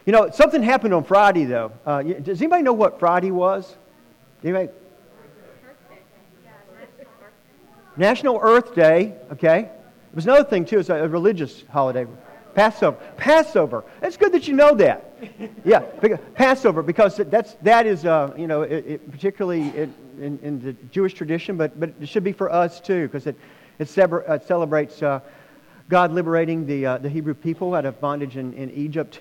You know, something happened on Friday, though. Does anybody know what Friday was? Anybody? National Earth Day, okay. There was another thing, too. It's a religious holiday. Passover. It's good that you know that. Yeah, Passover, because that is, particularly in the Jewish tradition, but it should be for us, too, because it celebrates God liberating the Hebrew people out of bondage in Egypt.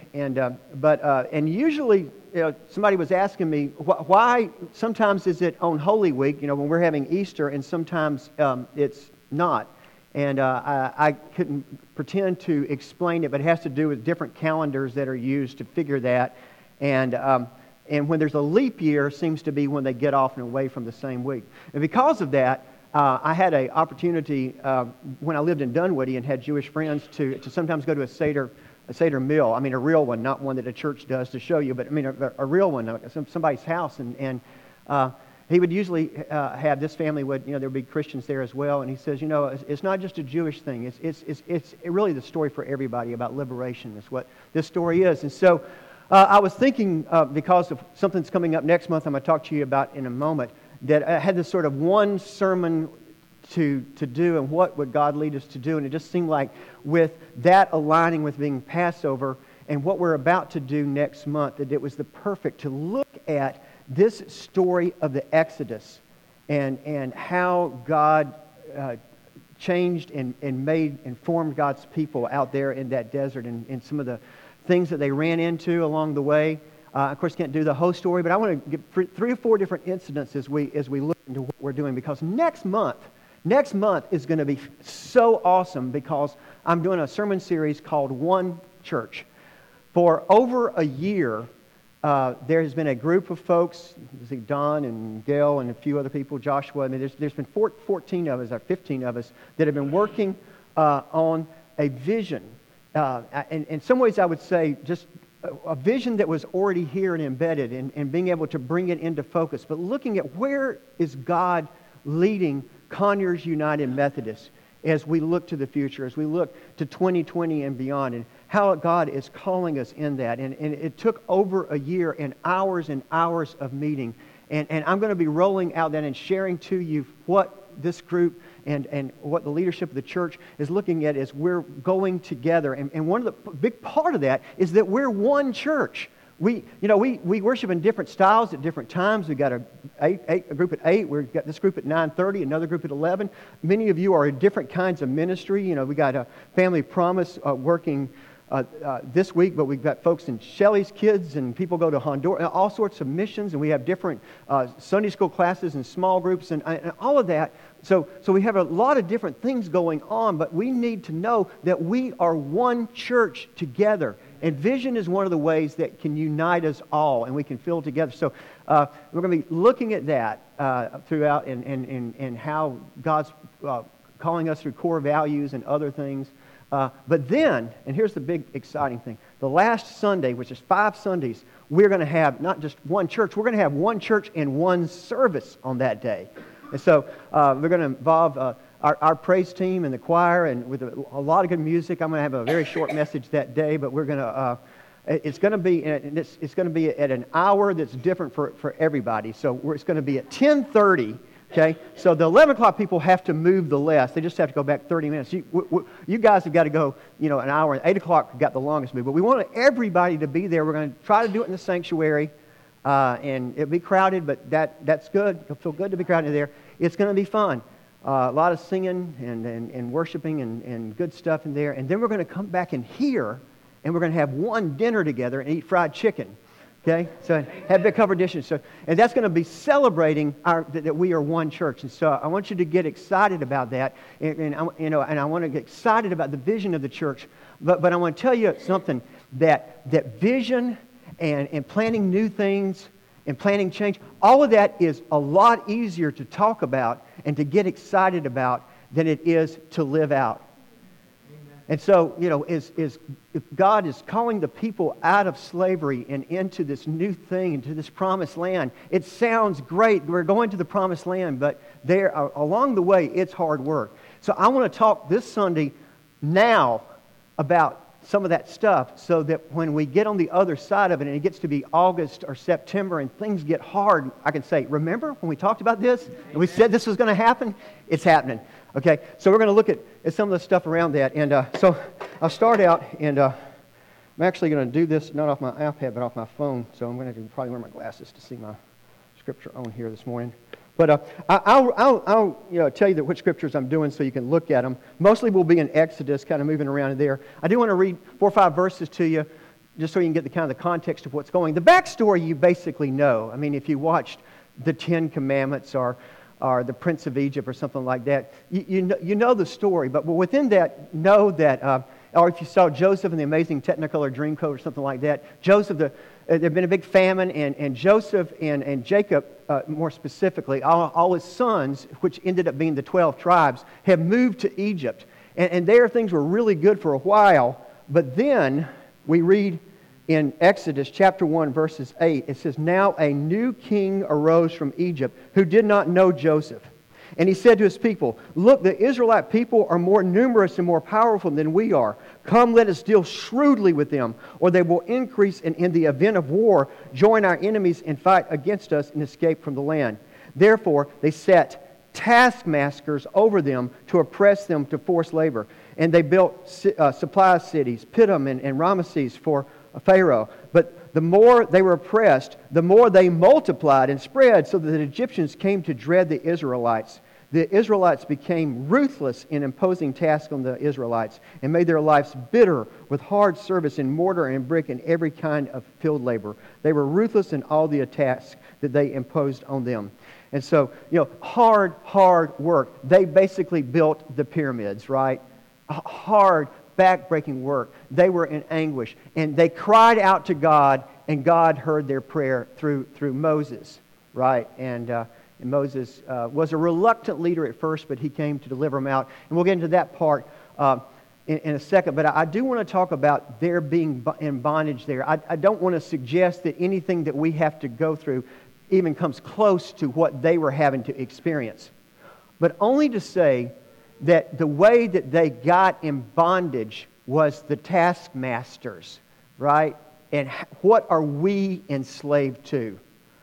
And usually, somebody was asking me, why sometimes is it on Holy Week, when we're having Easter, and sometimes it's not. And I couldn't pretend to explain it, but it has to do with different calendars that are used to figure that. And when there's a leap year, seems to be when they get off and away from the same week. And because of that, I had an opportunity when I lived in Dunwoody and had Jewish friends to sometimes go to a Seder meal. I mean, a real one, not one that a church does to show you, but I mean a real one, somebody's house. And he would usually have, this family would, there would be Christians there as well. And he says, it's not just a Jewish thing. It's really the story for everybody about liberation. That's what this story is. And so I was thinking, because of something's coming up next month I'm going to talk to you about in a moment, that I had this sort of one sermon to do, and what would God lead us to do. And it just seemed like with that aligning with being Passover and what we're about to do next month, that it was the perfect to look at this story of the Exodus and how God changed and made and formed God's people out there in that desert, and some of the things that they ran into along the way. Of course, can't do the whole story, but I want to give 3 or 4 different incidents as we look into what we're doing, because next month is going to be so awesome, because I'm doing a sermon series called One Church. For over a year, there has been a group of folks, Don and Gail and a few other people, Joshua. I mean, there's been 14 of us, or 15 of us, that have been working on a vision. And in some ways, I would say just a vision that was already here and embedded, and being able to bring it into focus. But looking at where is God leading Conyers United Methodist as we look to the future, as we look to 2020 and beyond, and how God is calling us in that. And it took over a year and hours of meeting. And I'm going to be rolling out that and sharing to you what this group and what the leadership of the church is looking at as we're going together. And one of the big part of that is that we're one church. We worship in different styles at different times. We've got a group at 8. We've got this group at 9:30, another group at 11. Many of you are in different kinds of ministry. We got a Family Promise working this week, but we've got folks in Shelley's Kids, and people go to Honduras, all sorts of missions, and we have different Sunday school classes and small groups and all of that. So we have a lot of different things going on, but we need to know that we are one church together. And vision is one of the ways that can unite us all, and we can feel together. So we're going to be looking at that throughout, and how God's calling us through core values and other things. But then, and here's the big exciting thing, the last Sunday, which is 5 Sundays, we're going to have not just one church, we're going to have one church and one service on that day. And so we're going to involve our praise team and the choir, and with a lot of good music. I'm going to have a very short message that day, but we're going to, it's going to be at an hour that's different for everybody. So it's going to be at 10:30. Okay, so the 11 o'clock people have to move the less. They just have to go back 30 minutes. You guys have got to go, an hour. 8 o'clock got the longest move. But we want everybody to be there. We're going to try to do it in the sanctuary. And it'll be crowded, but that's good. It'll feel good to be crowded there. It's going to be fun. A lot of singing and worshiping and good stuff in there. And then we're going to come back in here, and we're going to have one dinner together and eat fried chicken. Okay, so have big covered dishes. And that's going to be celebrating that we are one church. And so I want you to get excited about that, and I want to get excited about the vision of the church. But I want to tell you something, that vision and planning new things and planning change, all of that is a lot easier to talk about and to get excited about than it is to live out. And so, if God is calling the people out of slavery and into this new thing, into this promised land, it sounds great. We're going to the promised land, but along the way, it's hard work. So I want to talk this Sunday now about some of that stuff so that when we get on the other side of it and it gets to be August or September and things get hard, I can say, remember when we talked about this and we said this was going to happen? It's happening. Okay, so we're going to look at some of the stuff around that. And so I'll start out, and I'm actually going to do this not off my iPad but off my phone. So I'm going to probably wear my glasses to see my scripture on here this morning. But I'll tell you which scriptures I'm doing so you can look at them. Mostly we'll be in Exodus, kind of moving around in there. I do want to read 4 or 5 verses to you just so you can get the kind of the context of what's going. The backstory you basically know. I mean, if you watched the 10 Commandments or the Prince of Egypt or something like that, you know the story. But within that, know that, or if you saw Joseph in the Amazing Technicolor Dreamcoat or something like that, Joseph, there had been a big famine, and Joseph and Jacob, more specifically, all his sons, which ended up being the 12 tribes, have moved to Egypt. And there things were really good for a while, but then we read in Exodus chapter 1, verses 8, it says, "Now a new king arose from Egypt who did not know Joseph. And he said to his people, 'Look, the Israelite people are more numerous and more powerful than we are. Come, let us deal shrewdly with them, or they will increase and in the event of war join our enemies and fight against us and escape from the land.' Therefore they set taskmasters over them to oppress them to forced labor. And they built supply cities, Pithom and Ramesses for Pharaoh. But the more they were oppressed, the more they multiplied and spread, so that the Egyptians came to dread the Israelites. The Israelites became ruthless in imposing tasks on the Israelites and made their lives bitter with hard service in mortar and brick and every kind of field labor. They were ruthless in all the tasks that they imposed on them." And so, hard work. They basically built the pyramids, right? Hard, back-breaking work. They were in anguish. And they cried out to God, and God heard their prayer through Moses, right? And Moses was a reluctant leader at first, but he came to deliver them out. And we'll get into that part in a second. But I do want to talk about their being in bondage there. I don't want to suggest that anything that we have to go through even comes close to what they were having to experience. But only to say that the way that they got in bondage was the taskmasters, right? And what are we enslaved to?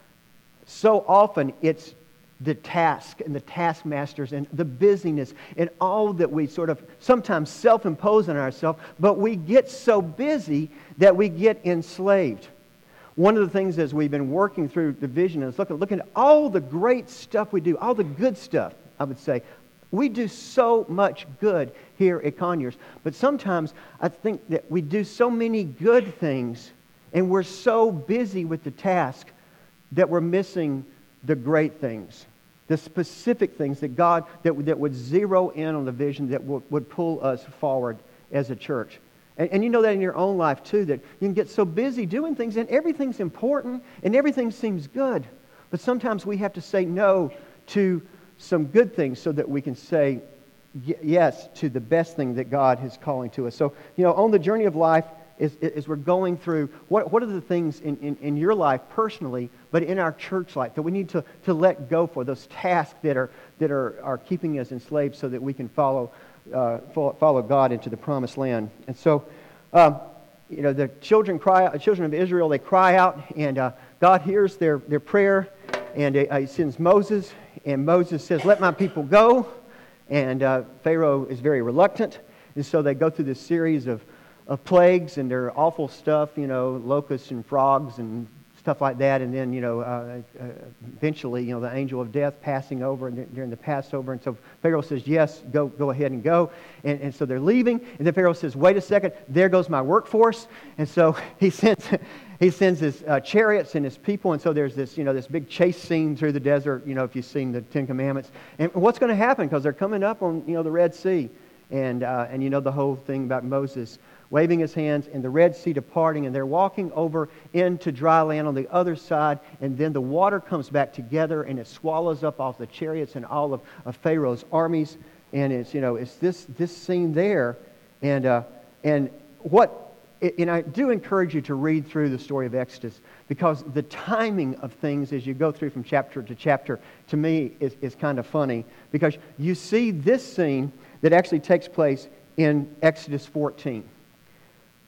So often it's the task and the taskmasters and the busyness and all that we sort of sometimes self-impose on ourselves, but we get so busy that we get enslaved. One of the things as we've been working through the vision is looking at all the great stuff we do, all the good stuff, I would say. We do so much good here at Conyers, but sometimes I think that we do so many good things and we're so busy with the task that we're missing the great things, the specific things that God, that would zero in on the vision that would pull us forward as a church. And you know that in your own life too, that you can get so busy doing things and everything's important and everything seems good. But sometimes we have to say no to some good things so that we can say yes to the best thing that God is calling to us. So, on the journey of life, as we're going through, what are the things in your life personally, but in our church life that we need to let go for, those tasks that are keeping us enslaved so that we can follow God into the promised land. And so, the children of Israel, they cry out, and God hears their prayer, and He sends Moses, and Moses says, "Let my people go." And Pharaoh is very reluctant, and so they go through this series of plagues, and they're awful stuff, locusts and frogs and stuff like that, and then, eventually, the angel of death passing over during the Passover, and so Pharaoh says, "Yes, go ahead and go," and so they're leaving, and then Pharaoh says, "Wait a second, there goes my workforce," and so he sends his chariots and his people, and so there's this, this big chase scene through the desert, if you've seen the Ten Commandments, and what's going to happen, because they're coming up on, the Red Sea, and the whole thing about Moses waving his hands and the Red Sea departing, and they're walking over into dry land on the other side, and then the water comes back together and it swallows up all the chariots and all of Pharaoh's armies, and it's this scene there, and I do encourage you to read through the story of Exodus, because the timing of things as you go through from chapter to chapter, to me, is kind of funny, because you see this scene that actually takes place in Exodus 14.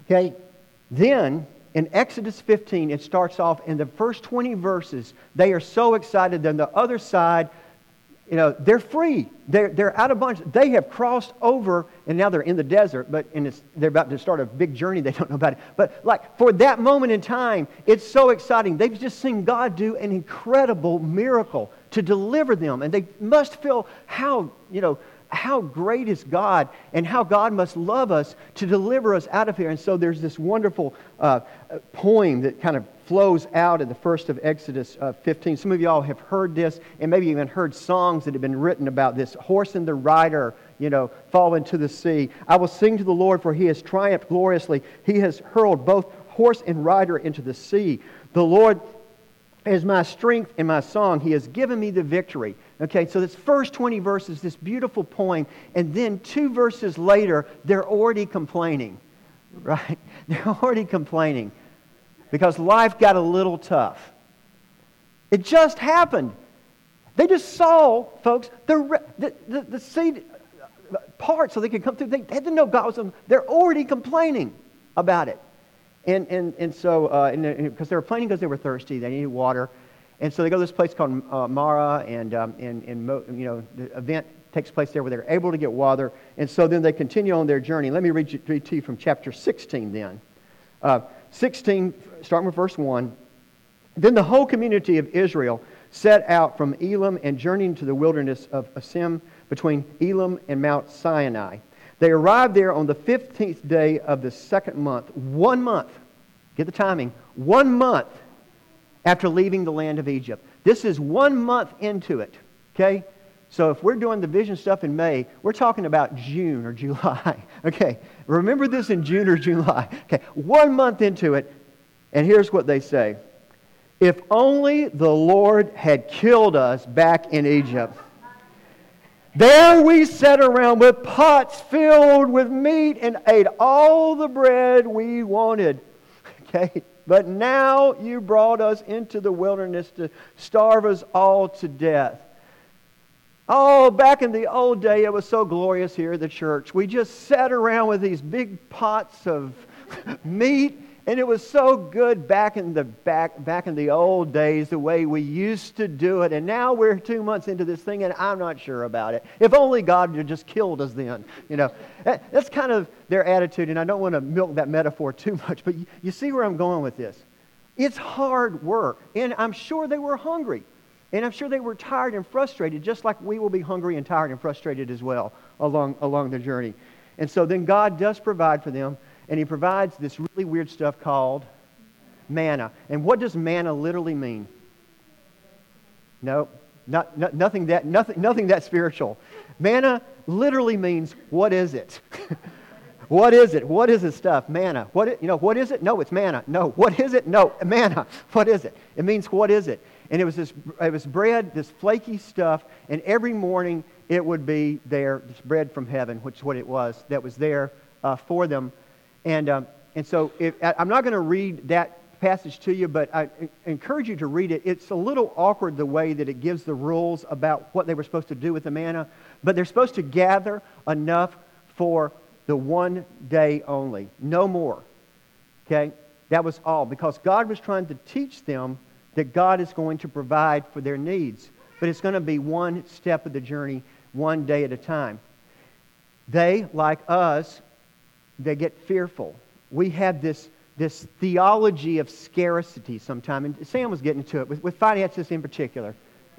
Okay? Then, in Exodus 15, it starts off in the first 20 verses. They are so excited. Then the other side, they're free. They're out of bondage. They have crossed over, and now they're in the desert, they're about to start a big journey. They don't know about it. But for that moment in time, it's so exciting. They've just seen God do an incredible miracle to deliver them. And they must feel how great is God and how God must love us to deliver us out of here. And so there's this wonderful poem that kind of flows out in the first of Exodus 15. Some of y'all have heard this and maybe even heard songs that have been written about this. Horse and the rider, fall into the sea. I will sing to the Lord, for He has triumphed gloriously. He has hurled both horse and rider into the sea. The Lord is my strength and my song. He has given me the victory. Okay, so this first 20 verses, this beautiful poem, and then 2 verses later, they're already complaining, right? They're already complaining because life got a little tough. It just happened. They just saw, folks, the sea part so they could come through. They had to know God was on them. They're already complaining about it. And so, because they were complaining because they were thirsty, they needed water. And so they go to this place called Mara, and the event takes place there where they're able to get water. And so then they continue on their journey. Let me read to you from chapter 16 then. 16, starting with verse 1. Then the whole community of Israel set out from Elim and journeyed into the wilderness of Asim between Elim and Mount Sinai. They arrived there on the 15th day of the second month, 1 month, get the timing, 1 month after leaving the land of Egypt. This is 1 month into it, okay? So if we're doing the vision stuff in May, we're talking about June or July, okay? Remember this in June or July. Okay, 1 month into it, and here's what they say. If only the Lord had killed us back in Egypt. There we sat around with pots filled with meat and ate all the bread we wanted. Okay? But now you brought us into the wilderness to starve us all to death. Oh, back in the old day, it was so glorious here at the church. We just sat around with these big pots of meat, and it was so good back in the old days, the way we used to do it. And now we're 2 months into this thing, and I'm not sure about it. If only God had just killed us then. That's kind of their attitude, and I don't want to milk that metaphor too much, but you see where I'm going with this. It's hard work, and I'm sure they were hungry. And I'm sure they were tired and frustrated, just like we will be hungry and tired and frustrated as well along the journey. And so then God does provide for them, and He provides this really weird stuff called manna. And what does manna literally mean? No, nothing that spiritual. Manna literally means, what is it? What is it? What is this stuff? Manna. What is it? No, it's manna. No. What is it? No, manna. What is it? It means, what is it? And it was bread, this flaky stuff, and every morning it would be there, this bread from heaven, which is what it was, that was there for them. And so I'm not going to read that passage to you, but I encourage you to read it. It's a little awkward the way that it gives the rules about what they were supposed to do with the manna, but they're supposed to gather enough for the 1 day only, no more. Okay? That was all, because God was trying to teach them that God is going to provide for their needs. But it's going to be one step of the journey, 1 day at a time. They, like us, they get fearful. We have this theology of scarcity sometimes, and Sam was getting to it with finances in particular.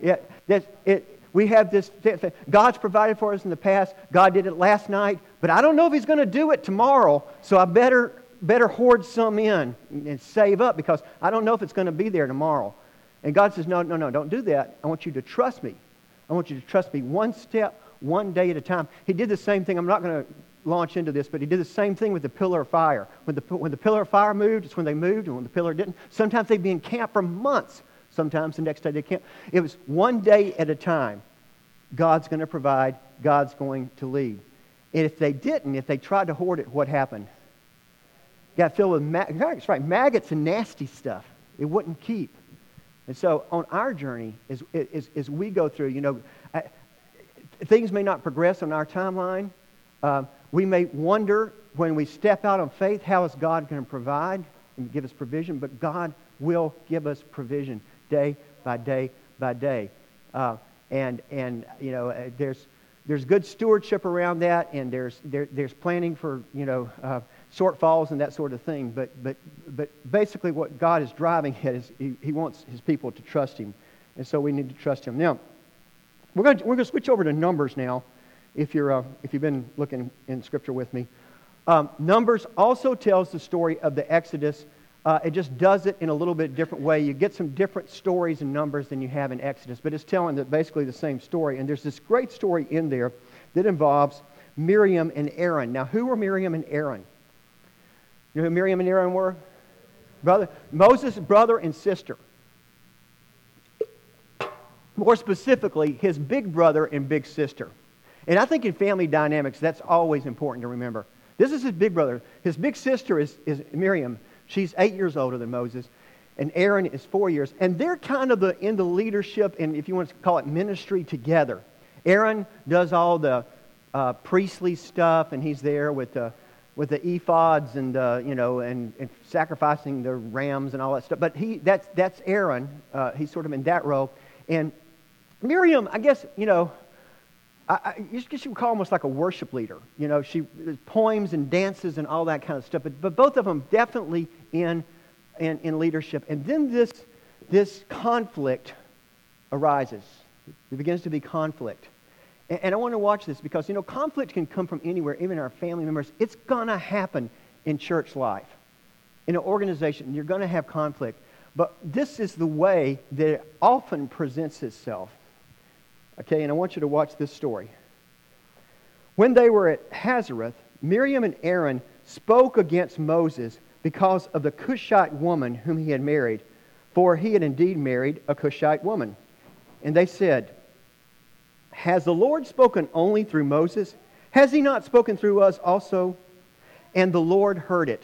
We have this, God's provided for us in the past. God did it last night, but I don't know if He's going to do it tomorrow, so I better hoard some in and save up, because I don't know if it's going to be there tomorrow. And God says, no, don't do that. I want you to trust me. I want you to trust me 1 step, 1 day at a time. He did the same thing. I'm not going to launch into this, but He did the same thing with the pillar of fire. When the pillar of fire moved, it's when they moved, and when the pillar didn't. Sometimes they'd be in camp for months. Sometimes the next day they can't. It was 1 day at a time. God's going to provide. God's going to lead. And if they didn't, if they tried to hoard it, what happened? Got filled with maggots and nasty stuff. It wouldn't keep. And so on our journey, as we go through, things may not progress on our timeline. We may wonder when we step out on faith, how is God going to provide and give us provision? But God will give us provision day by day by day. And there's good stewardship around that, and there's planning for shortfalls and that sort of thing. But basically, what God is driving at is He wants His people to trust Him, and so we need to trust Him. Now, we're going to switch over to Numbers now. If you've been looking in Scripture with me, Numbers also tells the story of the Exodus. It just does it in a little bit different way. You get some different stories in Numbers than you have in Exodus, but it's telling basically the same story. And there's this great story in there that involves Miriam and Aaron. Now, who were Miriam and Aaron? You know who Miriam and Aaron were? Moses' brother and sister. More specifically, his big brother and big sister. And I think in family dynamics, that's always important to remember. This is his big brother. His big sister is Miriam. She's 8 years older than Moses. And Aaron is 4 years. And they're kind of in the leadership, and if you want to call it ministry, together. Aaron does all the priestly stuff, and he's there with the ephods and and sacrificing the rams and all that stuff. But that's Aaron. He's sort of in that role. And Miriam, I guess, I guess you would call almost like a worship leader. She poems and dances and all that kind of stuff. But both of them definitely in leadership. And then this conflict arises. There begins to be conflict. And I want to watch this because, conflict can come from anywhere, even our family members. It's going to happen in church life. In an organization, you're going to have conflict. But this is the way that it often presents itself. Okay, and I want you to watch this story. When they were at Hazareth, Miriam and Aaron spoke against Moses because of the Cushite woman whom he had married, for he had indeed married a Cushite woman. And they said, "Has the Lord spoken only through Moses? Has He not spoken through us also?" And the Lord heard it.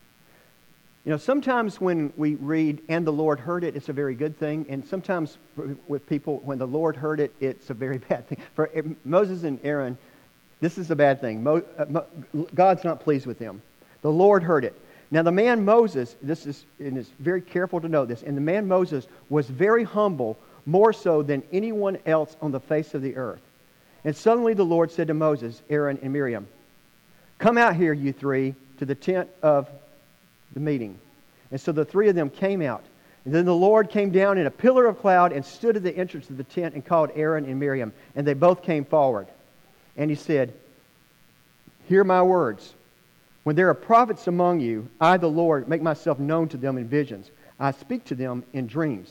Sometimes when we read, "and the Lord heard it," it's a very good thing. And sometimes with people, when the Lord heard it, it's a very bad thing. For Moses and Aaron, this is a bad thing. God's not pleased with them. The Lord heard it. Now the man Moses, and it's very careful to note this, and the man Moses was very humble, more so than anyone else on the face of the earth. And suddenly the Lord said to Moses, Aaron, and Miriam, "Come out here, you three, to the tent of the meeting." And so the three of them came out. And then the Lord came down in a pillar of cloud and stood at the entrance of the tent and called Aaron and Miriam. And they both came forward. And He said, "Hear my words. When there are prophets among you, I, the Lord, make myself known to them in visions. I speak to them in dreams.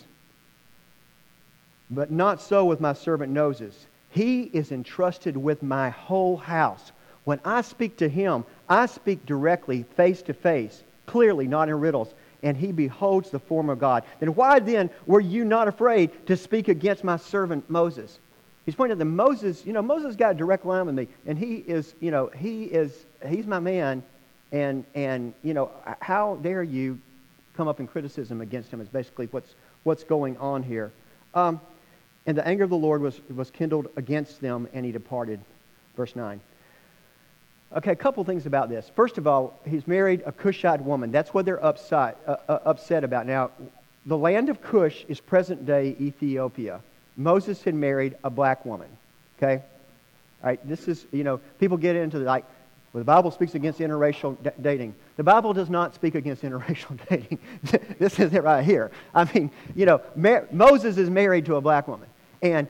But not so with my servant Moses. He is entrusted with my whole house. When I speak to him, I speak directly, face to face, clearly, not in riddles, and he beholds the form of God. Then why then were you not afraid to speak against my servant Moses?" He's pointing out that Moses got a direct line with me, and he's my man, and how dare you come up in criticism against him is basically what's going on here. And the anger of the Lord was kindled against them, and He departed. Verse 9. Okay, a couple things about this. First of all, he's married a Cushite woman. That's what they're upset about. Now, the land of Cush is present-day Ethiopia. Moses had married a black woman. Okay? All right, this is, people get into well, the Bible speaks against interracial dating. The Bible does not speak against interracial dating. This is it right here. I mean, Moses is married to a black woman. And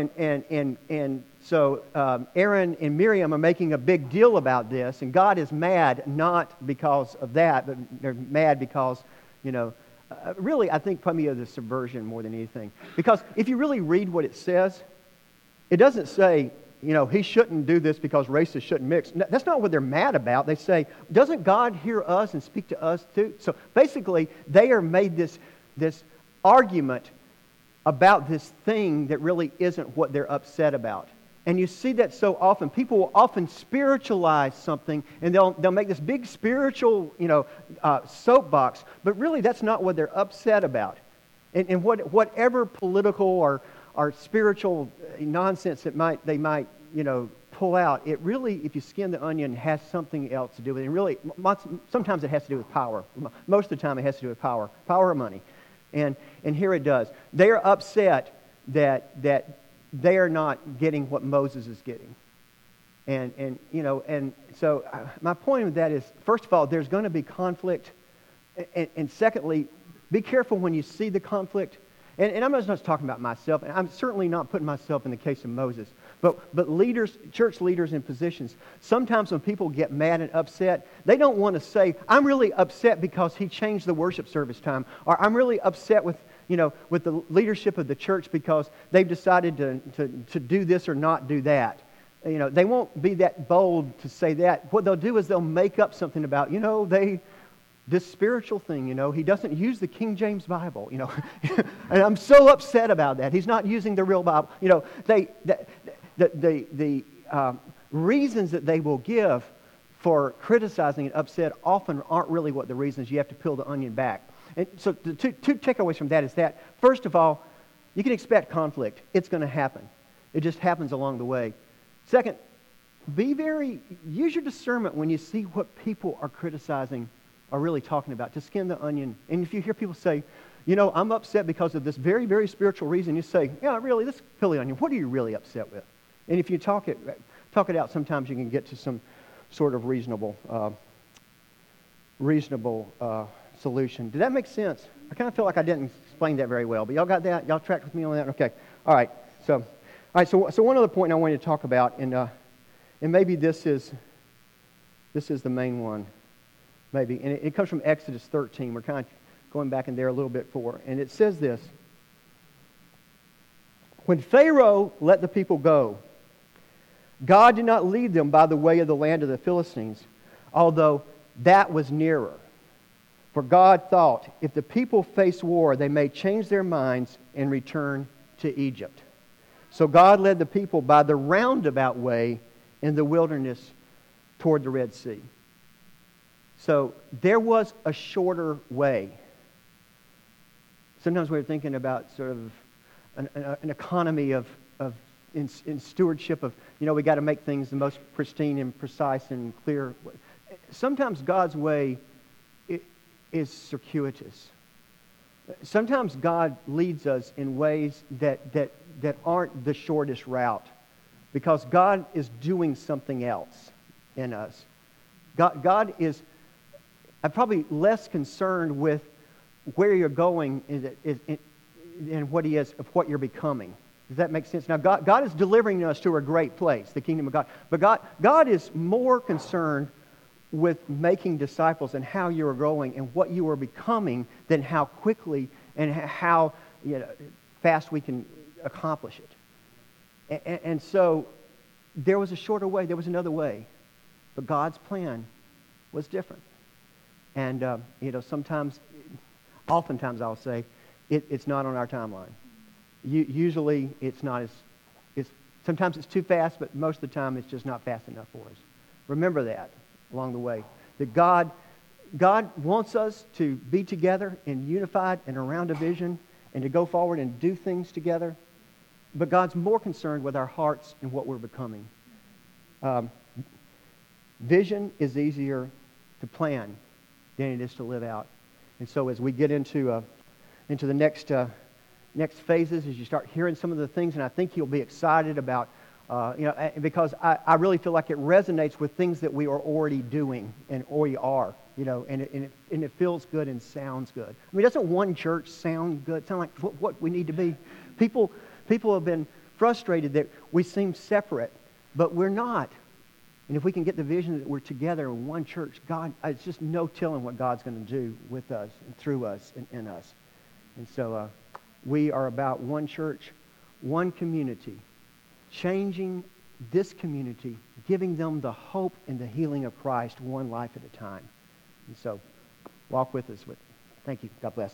so Aaron and Miriam are making a big deal about this, and God is mad not because of that, but they're mad because, really I think probably of the subversion more than anything. Because if you really read what it says, it doesn't say, he shouldn't do this because races shouldn't mix. No, that's not what they're mad about. They say, doesn't God hear us and speak to us too? So basically, they are made this argument about this thing that really isn't what they're upset about. And you see that so often. People will often spiritualize something, and they'll make this big spiritual, soapbox. But really, that's not what they're upset about. And whatever political or spiritual nonsense that they might pull out, it really, if you skin the onion, has something else to do with it. And really, sometimes it has to do with power. Most of the time it has to do with power or money. And here it does. They are upset that they are not getting what Moses is getting. And so my point with that is, first of all, there's going to be conflict. And secondly, be careful when you see the conflict. And I'm not just talking about myself, and I'm certainly not putting myself in the case of Moses. But leaders, church leaders in positions, sometimes when people get mad and upset, they don't want to say, I'm really upset because he changed the worship service time, or I'm really upset with the leadership of the church because they've decided to do this or not do that. They won't be that bold to say that. What they'll do is they'll make up something about, this spiritual thing, he doesn't use the King James Bible, and I'm so upset about that. He's not using the real Bible. The reasons that they will give for criticizing and upset often aren't really what the reasons. You have to peel the onion back. And so the two takeaways from that is that, first of all, you can expect conflict. It's going to happen. It just happens along the way. Second, use your discernment when you see what people are criticizing are really talking about. To skin the onion. And if you hear people say, I'm upset because of this very, very spiritual reason, you say, yeah, really, let's peel the onion. What are you really upset with? And if you talk it out, sometimes you can get to some sort of reasonable solution. Did that make sense? I kind of feel like I didn't explain that very well, but y'all got that? Y'all tracked with me on that? Okay. All right. So one other point I wanted to talk about, and maybe this is the main one, maybe, and it comes from Exodus 13. We're kind of going back in there a little bit for, and it says this: when Pharaoh let the people go, God did not lead them by the way of the land of the Philistines, although that was nearer. For God thought, if the people face war, they may change their minds and return to Egypt. So God led the people by the roundabout way in the wilderness toward the Red Sea. So there was a shorter way. Sometimes we're thinking about sort of an economy in stewardship of, we got to make things the most pristine and precise and clear. Sometimes God's way is circuitous. Sometimes God leads us in ways that aren't the shortest route, because God is doing something else in us. God is probably less concerned with where you're going and what He is of what you're becoming. Does that make sense? Now, God is delivering us to a great place, the kingdom of God. But God is more concerned with making disciples and how you are growing and what you are becoming than how quickly and how fast we can accomplish it. And so there was a shorter way. There was another way. But God's plan was different. And, oftentimes I'll say, it's not on our timeline. Usually it's not sometimes it's too fast, but most of the time it's just not fast enough for us. Remember that along the way. That God wants us to be together and unified and around a vision and to go forward and do things together. But God's more concerned with our hearts and what we're becoming. Vision is easier to plan than it is to live out. And so as we get into the next phases, as you start hearing some of the things, and I think you'll be excited about, because I really feel like it resonates with things that we are already doing and already are, and it feels good and sounds good. I mean, doesn't one church sound good? Sound like what we need to be? People have been frustrated that we seem separate, but we're not. And if we can get the vision that we're together in one church, it's just no telling what God's going to do with us and through us and in us. And so we are about one church, one community, changing this community, giving them the hope and the healing of Christ one life at a time. And so walk with us. Thank you. God bless.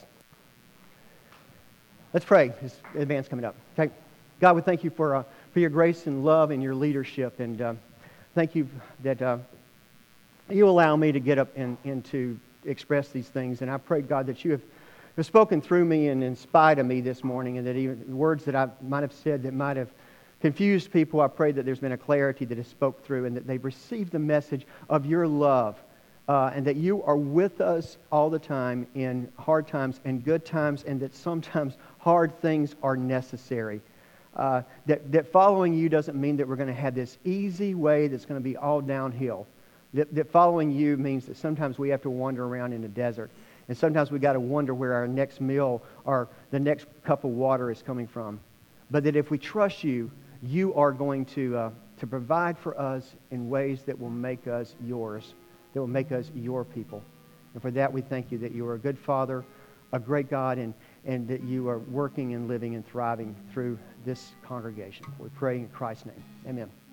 Let's pray. This advance coming up. Okay. God, we thank you for your grace and love and your leadership. And thank you that you allow me to get up and to express these things. And I pray, God, that you have spoken through me and in spite of me this morning, and that even words that I might have said that might have confused people, I pray that there's been a clarity that is spoke through and that they've received the message of your love and that you are with us all the time in hard times and good times, and that sometimes hard things are necessary. That following you doesn't mean that we're going to have this easy way that's going to be all downhill. That following you means that sometimes we have to wander around in the desert. And sometimes we got to wonder where our next meal or the next cup of water is coming from. But that if we trust you, you are going to provide for us in ways that will make us yours, that will make us your people. And for that we thank you that you are a good Father, a great God, and that you are working and living and thriving through this congregation. We pray in Christ's name. Amen.